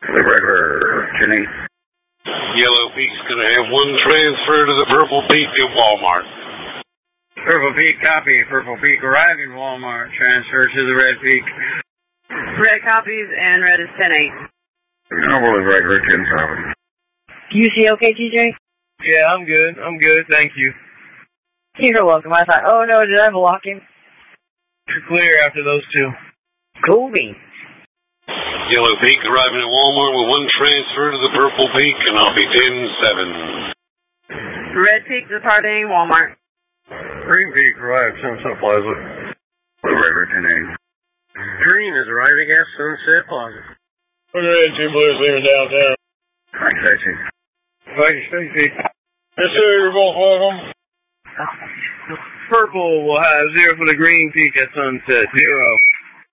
River, Jenny. Yellow Peak's going to have one transfer to the Purple Peak at Walmart. Purple Peak copy. Purple Peak arriving Walmart. Transfer to the Red Peak. Red copies and red is 10-8. Normal is regular 10-7. You see okay, TJ? Yeah, I'm good, thank you. You're welcome. I thought, oh no, did I block him? You're clear after those two. Cool beans. Yellow Peak arriving at Walmart with one transfer to the Purple Peak, and I'll be 10-7. Red Peak departing Walmart. Green Peak arrived Sunset Plaza. River 10-8. Green is arriving at Sunset Plaza. What are the two blues leaving downtown? Hi, Stacy. Thank you, Stacy. Yes, sir, you're both welcome. Purple will have 0 for the Green Peak at Sunset, 0.